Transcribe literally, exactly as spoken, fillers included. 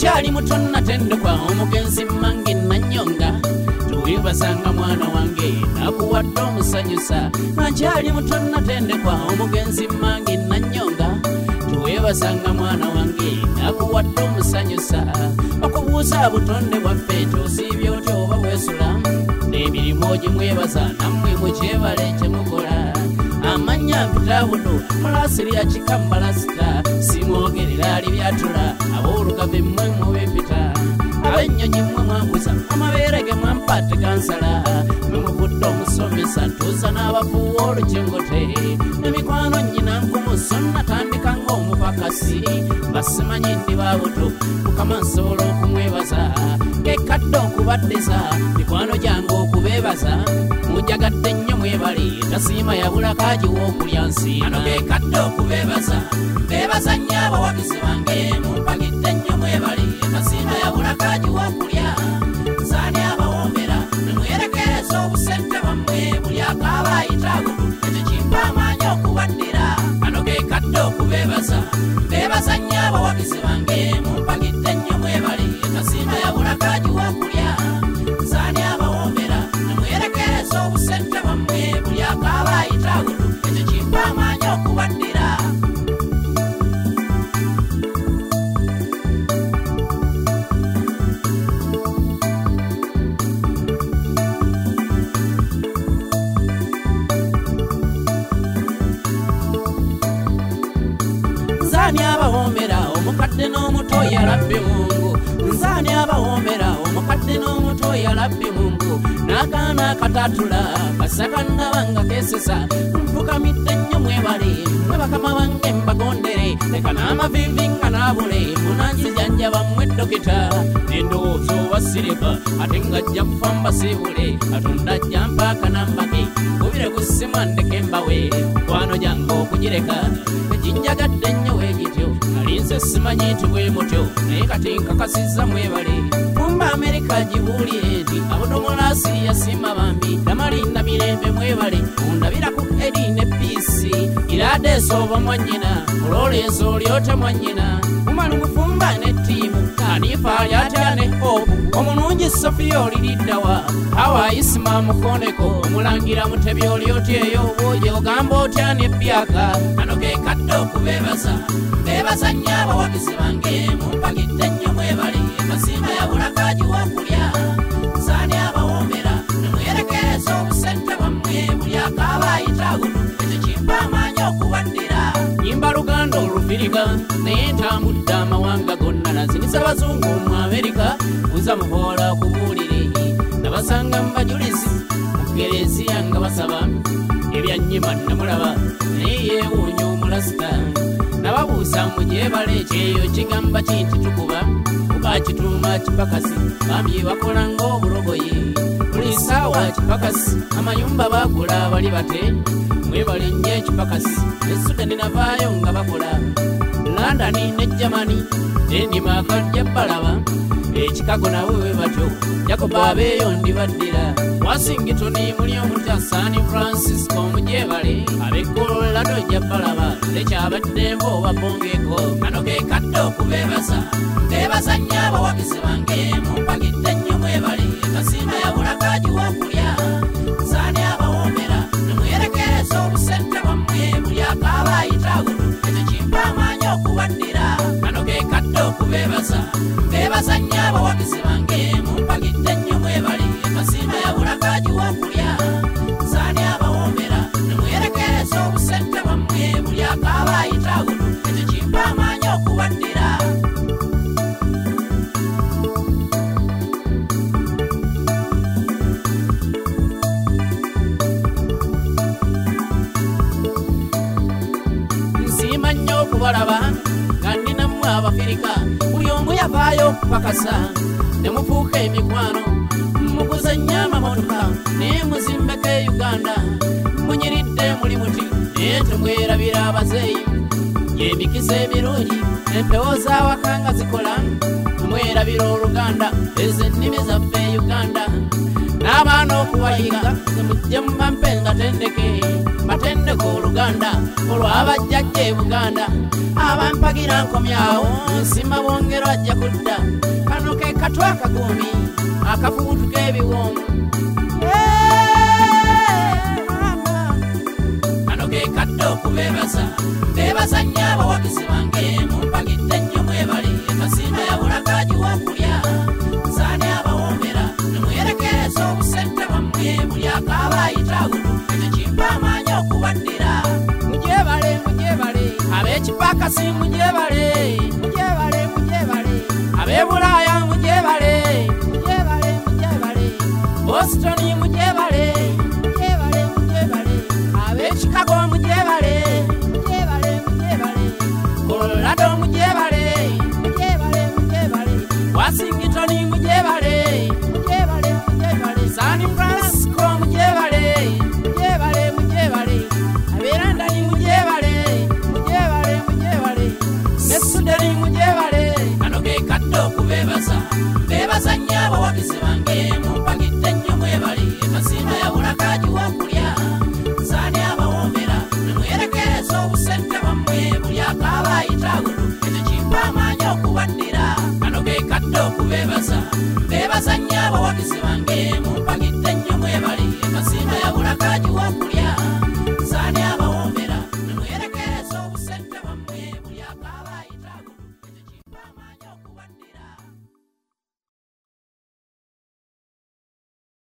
nkyali muto natendekwa omugenzi mmange nanyonga tuwebasanga mwana wange nakuwadde omusanyusa nkyali muto natendekwa omugenzi mmange nanyonga tuwebasanga mwana wange nakuwadde omusanyusa okubuuza butonde bwaffe tusiibye otya oba weesula n'emirimu gimwebaza nammwe mukyebale kyemukola amanya mpitabuno mulasiri yakika mubalasita simwogerera ali byatula aboolugave mmwe mubepita abennyonyi mmwe mwambuza amabeere ge mwampatte gansala memuvudde omusomesa ntuusa n'abafuuwa olukingote emikwano nnyina nkumuso natandika ng'omupakasi basimanyi ndi babuto mukama nsobola okumwebaza kekadde okubaddiza mikwano gyange okubeebaza mujagadde nnyo mwebale tasiima yabula kagiwa okulya nsiina ano kekadde okubeebaza beebaza nnyo abawagizi bange mumpagidde nnyo mwebale tasiima yabula kagiwa okulya nsaani abawoomera nemwerekereza obusente bwammwe buli akaaba ayitaagudu ekyo kimpa amaanyi okubaddira ano kekadde okubeebaza beebaza nnyo abawagizi bange mumpagidde nnyo mwebale tasiima yabula kagiwa okulya nsaani abawoomera nemwerekereza obusente bwammwe buli akaaba ayitaagudu ekyo kimpa amaanyi okubaddira nsaani abawoomera omukadde n'omuto yalabbe mungu nsaani abawoomera omukadde n'omuto yalabbe mungu n'akaana akatatula kasakannabanga kesesa mfukamidde nnyo mwebale mwe bakama bange mbagondere leka n'amavivi nga naabule munanzijanjaba mmwe dokita n'endowooza owasirika ate ng'ajja kufa mbasiibule katonda ajja mpaaka nambage kubire ku ssimu andeke mbawe mukwano gyange okugireka ginjagadde nnyo weegityo nali nze simanyi nti bwe mutyo naye kati nkakasizza mwebale kumba amerika gibuulire nti abodomola asiri yasiima bambi damalinda mirembe mwebale mundabira ku eri ne piisi iradeesa oba mwannyina olwoleeza olyote mwannyina kumali mufumba ne ttiimu kanifa ali atya ne hopu omulungi sofiya oliriddawa hawa isima mukoneko omulangira mutebi olyotyeyo obwoje ogamba otya ne byaka ano kekadde okubeebaza beebaza nnyo abawagizi bange mumpagidde nnyo mwebale kasiima yabula kagiwa okulya nsaani abawoomera nemwerekereza obusente bwammwe buli akaaba ayitaagudu ekyo kimpa amaanyi okubaddira nyimba luganda olufiriga naye ntambudde amawanga gonna nazinisa bazungu mu amerika kuza muhoola kubuulire nabasanga mu bajulizi mu kereziya nga basaba ebyanyima namulaba naye yeewuunya omulasita nababuusa mugyebale ekyeyo kigamba kinti tukuba kuba kituuma kipakasi bambi bakola ng'obulogoyi buli ssaawa kipakasi amayumba baagula bali bate mwebale nnyo ekipakasi ne sudani navaayo nga bakola landani ne jamani endimaka jebbalaba ekikago nawe we batyo jakoba abeeyo ndibaddira wasingitoni muli omutya saani francisco omujebale abekkololado jebbalaba lekyabaddenva obabongeko kano kekadde okubeebaza beebaza nnyo abawagizi bange mumpagidde nnyo mwebale kasiima yabula kagiwa okulya nsaani abawoomera nemwerekereza obusente bwammwe buli akaaba ayitaagudu ekyo kimpa amaanyi okubaddira kano kekadde okubeebaza beebaza nnyo abawagizi bange mumpagidde nnyo mwebale kasiima yabula kagiwa okulya nsaani abawoomera nemwerekereza obusente bwammwe buli akaaba ayitaagudu ekyo kimpa amaanyi okubaddira nsiima nnyo okubalaba nga ndinammwe abafirika buli omu yavaayo okupakasa ne mufuuka emikwano mukuzannya amamotoka naye muzimbeko e uganda munyiridde muli muti naye temwerabira abazeeyi emikisa emirungi empewo z'awaka nga zikola temwerabira oluganda ezo ennimi zaffe e uganda n'abaana okubayiga temujje mubampenga tendeke mbatendeko oluganda olwabajjajja e Buganda abampagira nkomyawo nsima bongero ajja kudda kano ke katwa akagumi akafubutu k'ebiwoomu kano ke kadde okubeebaza beebaza nnyo abawagizi bange mumpagidde nnyo mwebali ekasiima yabulakaji w'okulya nsaani abawoomera nemwerekereza obusente bwammwe buli akaaba ayitawulu ekyo kimpa amaanyi okubaddira mujebale mujebale ab'ekipakasi mujebale mujebale mujebale ab'ebulaaya mujebale mujebale mujebale bositoni mujebale mujebale mujebale ab'ekikago mujebale mujebale mujebale kolorado mujebale mujebale mujebale wasingitoni mujebale mujebale mujebale san francisco mujebale mujebale mujebale ab'erandani mujebale mujebale mujebale ne sudani mujebale kano ke kadde okubeebaza beebaza nnyo abawagizi bange mumpagidde nnyo mwebali ekasiima yabulakaji w'okulya nsaani abawoomera nemwerekereza obusente bwammwe buli akaaba ayitawulu ekyo kimpa amaanyi okubaddira kano ke kadde okubeebaza beebaza nnyo abawagizi bange